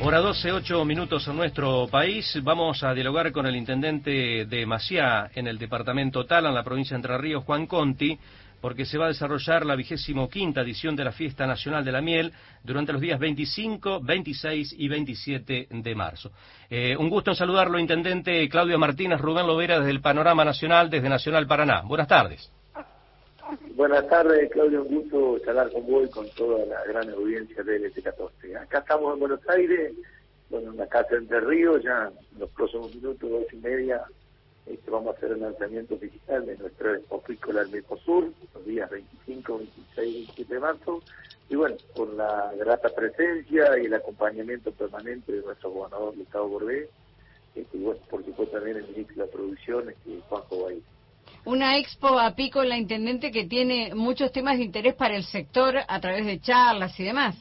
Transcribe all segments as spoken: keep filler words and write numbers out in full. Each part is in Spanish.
Hora doce, ocho minutos en nuestro país. Vamos a dialogar con el intendente de Maciá, en el departamento Tala, en la provincia de Entre Ríos, Juan Conti, porque se va a desarrollar la vigésimo quinta edición de la Fiesta Nacional de la Miel durante los días veinticinco, veintiséis y veintisiete de marzo. Eh, un gusto en saludarlo, intendente Claudio Martínez, Rubén Lovera, desde el Panorama Nacional, desde Nacional Paraná. Buenas tardes. Buenas tardes, Claudio, un gusto charlar con vos y con toda la gran audiencia de L T catorce. Acá estamos en Buenos Aires, bueno, en la casa de Entre Ríos, ya en los próximos minutos, dos y media, este, vamos a hacer el lanzamiento digital de nuestra expo agrícola del Mercosur, los días veinticinco, veintiséis y veintisiete de marzo, y bueno, con la grata presencia y el acompañamiento permanente de nuestro gobernador Gustavo Borbé, este, y bueno, por supuesto también el ministro de la Producción, este, Juanjo Baí. Una expo apícola, intendente, que tiene muchos temas de interés para el sector a través de charlas y demás.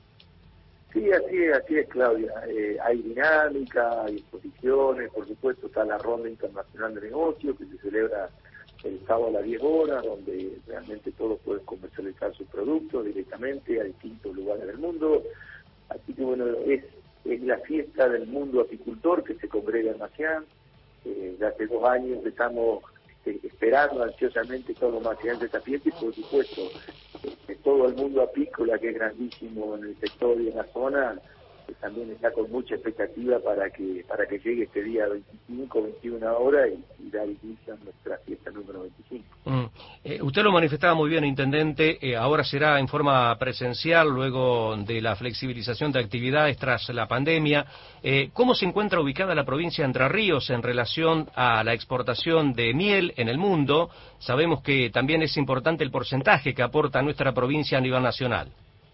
Sí, así es, así es, Claudia. Eh, hay dinámica, hay exposiciones, por supuesto está la Ronda Internacional de Negocios, que se celebra el sábado a las diez horas, donde realmente todos pueden comercializar sus productos directamente a distintos lugares del mundo. Así que bueno, es, es la fiesta del mundo apicultor que se congrega en Maciá. Eh, ya hace dos años estamos esperando ansiosamente todos los macienses de esta fiesta y por supuesto eh, todo el mundo apícola, que es grandísimo en el sector y en la zona, que también está con mucha expectativa para que para que llegue este día veinticinco, veintiuna horas y, y dar inicio a nuestra fiesta número veinticinco. Mm. Eh, usted lo manifestaba muy bien, intendente, eh, ahora será en forma presencial luego de la flexibilización de actividades tras la pandemia. Eh, ¿Cómo se encuentra ubicada la provincia de Entre Ríos en relación a la exportación de miel en el mundo? Sabemos que también es importante el porcentaje que aporta nuestra provincia a nivel nacional.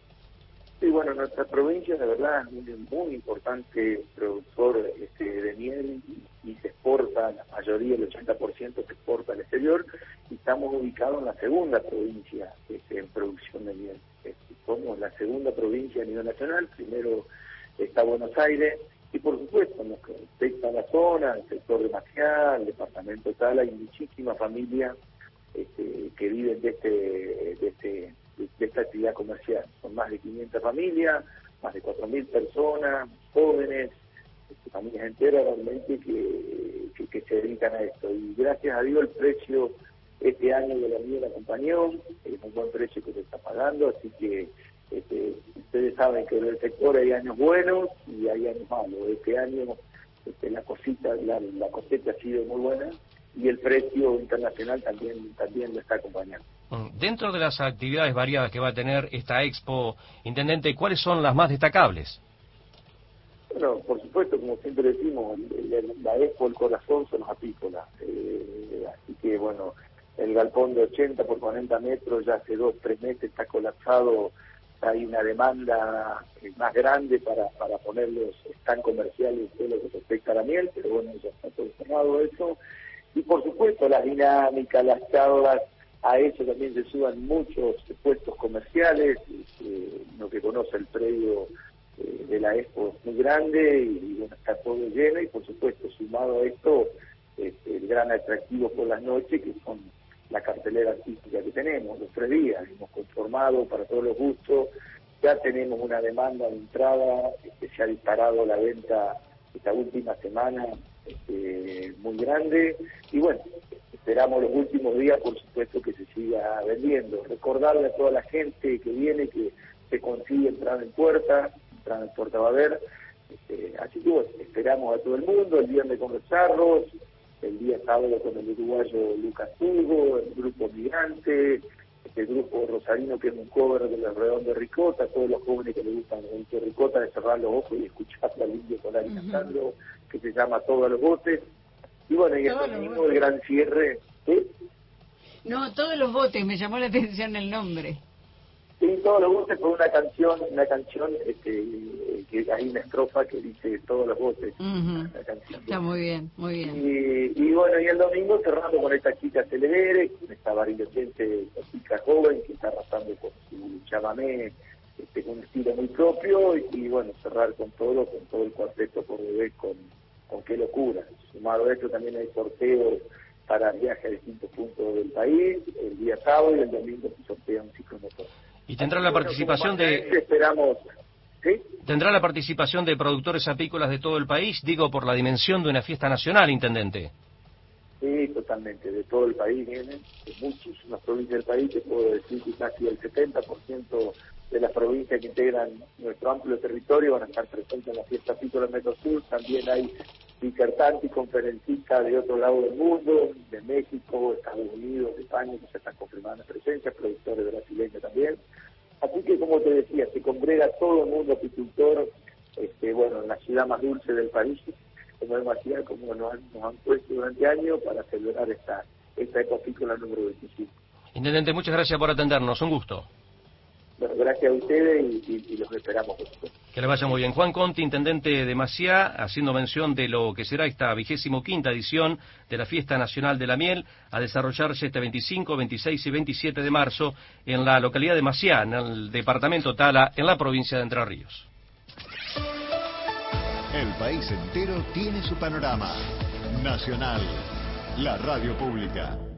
Sí, bueno, nuestra provincia de verdad es un muy importante productor este, de miel y, y se exporta, la mayoría, el ochenta por ciento se exporta al exterior, y estamos ubicados en la segunda provincia este, en producción de miel. Este, somos la segunda provincia a nivel nacional, primero está Buenos Aires, y por supuesto, en lo que respecta a la zona, el sector de Maciá, el departamento de Tala, hay muchísimas familias este, que viven de este... De este de esta actividad comercial. Son más de quinientas familias, más de cuatro mil personas, jóvenes, familias enteras realmente que, que, que se dedican a esto. Y gracias a Dios el precio este año de la miel acompañó, es un buen precio que se está pagando, así que este, ustedes saben que en el sector hay años buenos y hay años malos. Este año este, la cosita, la, la cosecha ha sido muy buena y el precio internacional también, también lo está acompañando. Dentro de las actividades variadas que va a tener esta expo, intendente, ¿cuáles son las más destacables? Bueno, por supuesto, como siempre decimos, la expo, el corazón son los apícolas. Eh, así que, bueno, el galpón de ochenta por cuarenta metros ya hace dos, tres meses está colapsado. Hay una demanda más grande para, para poner los stand comerciales de lo que respecta a la miel, pero bueno, ya está todo cerrado eso. Y por supuesto, las dinámicas, las charlas, a eso también se suban muchos puestos comerciales. Eh, lo que conoce el predio eh, de la expo es muy grande y, y bueno, está todo lleno, y por supuesto sumado a esto este, el gran atractivo por las noches, que son la cartelera artística que tenemos los tres días. Hemos conformado para todos los gustos, ya tenemos una demanda de entrada, este, se ha disparado la venta esta última semana este, muy grande, y bueno, esperamos los últimos días, por supuesto, que se siga vendiendo. Recordarle a toda la gente que viene que se consigue entrar en puerta, entrar en puerta va a haber. Este, así que bueno, esperamos a todo el mundo, el viernes con los charros, el día sábado con el uruguayo Lucas Hugo, el grupo Migrante, el grupo Rosarino, que es un cover de los Redón de Ricota, todos los jóvenes que les gustan el de Ricota, de cerrar los ojos y escuchar la India Solari uh-huh. cantando, que se llama Todos los Botes. Y bueno, y el domingo el gran cierre. ¿Sí? No, Todos los Botes, me llamó la atención el nombre. Sí, Todos los Botes fue una canción, una canción este, que hay una estrofa que dice Todos los Botes. Uh-huh. Una canción. Está muy bien, muy bien. Y, y bueno, y el domingo cerrando con esta chica Celebere, con esta barilocense, esta chica joven que está arrasando con su chamamé, este, con un estilo muy propio, y, y bueno, cerrar con todo, con todo el cuarteto por bebé, con con Qué Locura. Sumado a esto también hay sorteos para viajes a distintos puntos del país, el día sábado, y el domingo se sortea un ciclomotor. Y tendrá la participación de... Esperamos, ¿sí? ¿Tendrá la participación de productores apícolas de todo el país? Digo, por la dimensión de una fiesta nacional, intendente. Sí, totalmente, de todo el país vienen, de muchísimas provincias del país, te puedo decir que casi el setenta por ciento de las provincias que integran nuestro amplio territorio van a estar presentes en la fiesta apícola Mercosur. También hay disertantes y conferencistas de otro lado del mundo, de México, Estados Unidos, de España, que se están confirmando presencia, productores brasileños también. Así que, como te decía, se congrega todo el mundo apicultor, este, bueno, en la ciudad más dulce del país, como es Maciá, como nos han, nos han puesto durante años para celebrar esta, esta Expo Apícola número veinticinco. Intendente, muchas gracias por atendernos, un gusto. Bueno, gracias a ustedes y, y, y los esperamos, por supuesto. Que le vaya muy bien. Juan Conti, intendente de Maciá, haciendo mención de lo que será esta vigésimo quinta edición de la Fiesta Nacional de la Miel, a desarrollarse este veinticinco, veintiséis y veintisiete de marzo en la localidad de Maciá, en el departamento Tala, en la provincia de Entre Ríos. El país entero tiene su panorama. Nacional, la radio pública.